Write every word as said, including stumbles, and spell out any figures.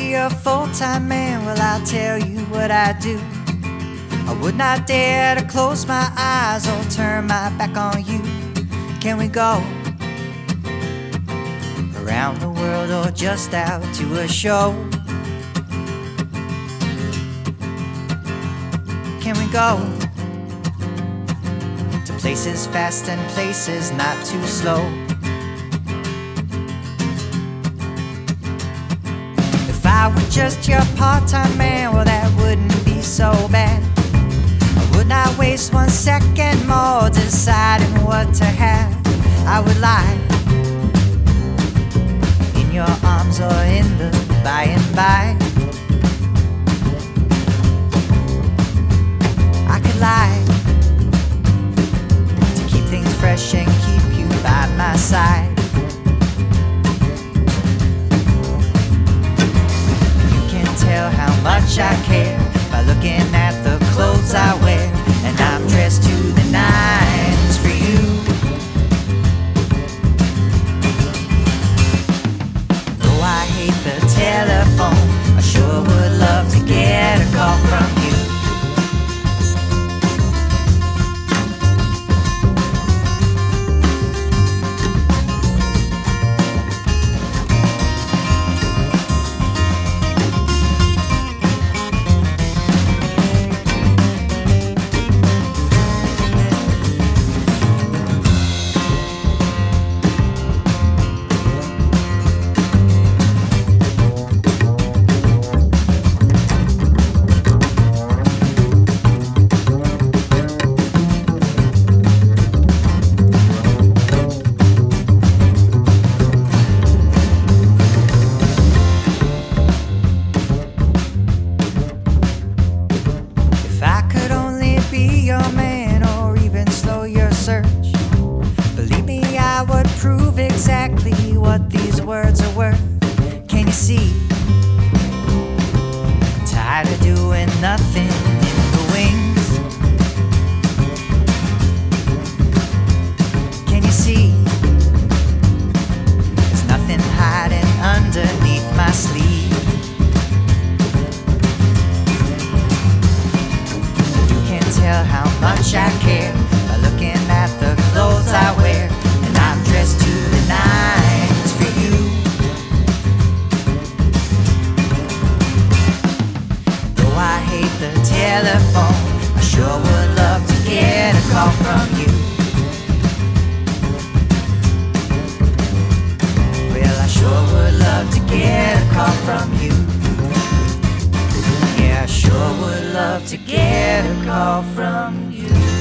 be a full-time man, well, I'll tell you what I do. I would not dare to close my eyes or turn my back on you. Can we go around the world or just out to a show? Can we go to places fast and places not too slow? If I were just your part-time man, well, that wouldn't be so bad. I would not waste one second more deciding what to have. I would lie in your arms or in the by and by. I could lie to keep things fresh and keep you by my side. You can tell how much I care by looking at the clothes I wear, and I'm dressed to the nines for you. Though I hate the telephone, I sure would love to get a call from you. Your man, or even slow your search. Believe me, I would prove exactly what these words are worth. Can you see? I'm tired of doing nothing in the wings. Can you see? There's nothing hiding underneath my sleeve. Tell how much I care by looking at the clothes I wear, and I'm dressed to the nines for you. Though I hate the telephone, I sure would love to get a call from you. Well, I sure would love to get a call from you. I sure would love to get a call from you.